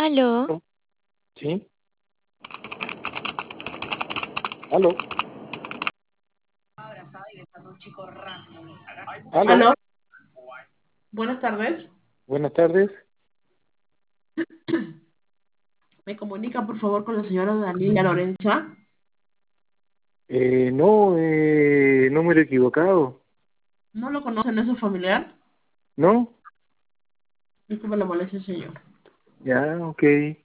Aló, ¿No? ¿Sí? ¿Aló? ¿Aló? Aló, buenas tardes. Buenas tardes. ¿Me comunica por favor con la señora Daniela Lorenza? No, no me he equivocado. ¿No lo conocen? ¿Es su familiar? ¿No? Disculpe la molestia, señor. Ya, ok.